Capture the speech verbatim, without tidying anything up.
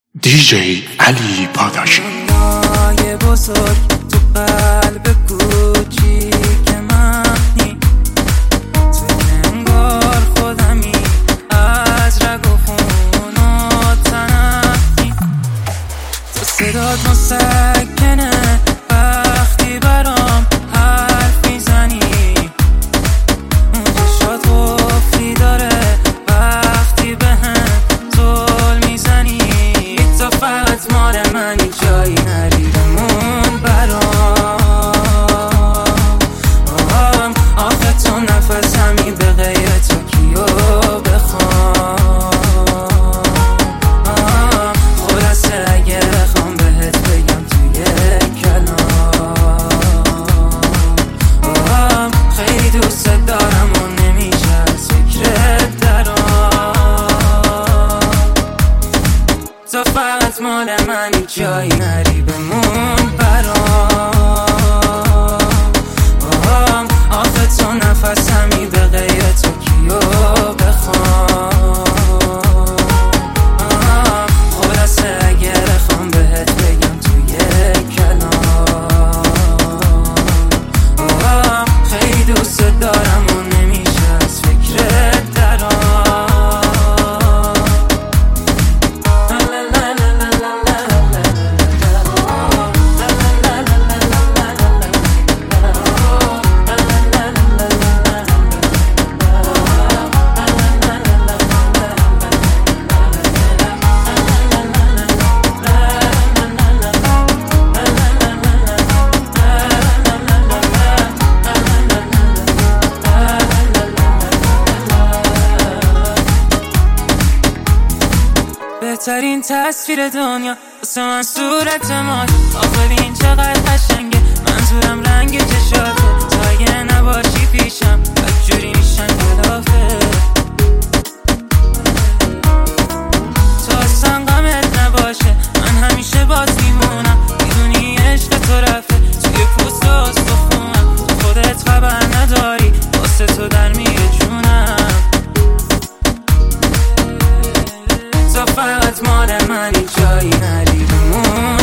دی جی علی پاداشی. دنیای بزرگ تو قلب کوچیک منی، تو انگار خودمی از رگ و خون و تنمی. تو صدات مسکنه وقتی برام حرف میزنی، اون چشات قفلی داره وقتی بهم زل میزنی. تو فقط مال منی، جایی نری بمون برام. آخه تو نفسمی به غیر تو کیو بخوام. خلاصه اگه بخوام بهت بگم توی کلام، خیلی دوست دارم و نمیشه از فکرت درام. تو فقط مال منی، جایی نری بمون برام. آخه تو نفسمی به غیر تو کیو بخوام. خلاصه اگه بخوام بهت بگم توی کلام، خیلی دوست دارم و نمیشه از فکرت درام. بهترین تصویر دنیا واسه من صورت مات. آخه ببین چقدر قشنگه، منظورم رنگ چشاته. تا اگه نباشی پیشم بدجوری میشن کلافه. تو اصلا غمت نباشه، من همیشه باز میمونم. میدونی عشق تو رفته توی پوست و استخونم. تو خودت خبر نداری، واسه تو در میره جونم. تو فقط مال منی، جایی نری بمون